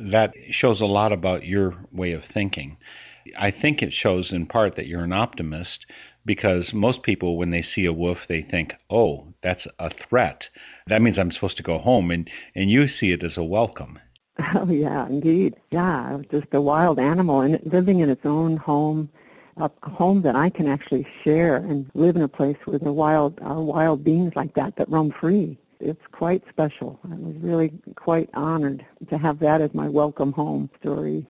that shows a lot about your way of thinking. I think it shows in part that you're an optimist because most people, when they see a wolf, they think, oh, that's a threat. That means I'm supposed to go home. And you see it as a welcome. Oh, yeah, indeed. Yeah, just a wild animal and living in its own home, a home that I can actually share and live in a place where there are wild beings like that roam free. It's quite special. I was really quite honored to have that as my welcome home story.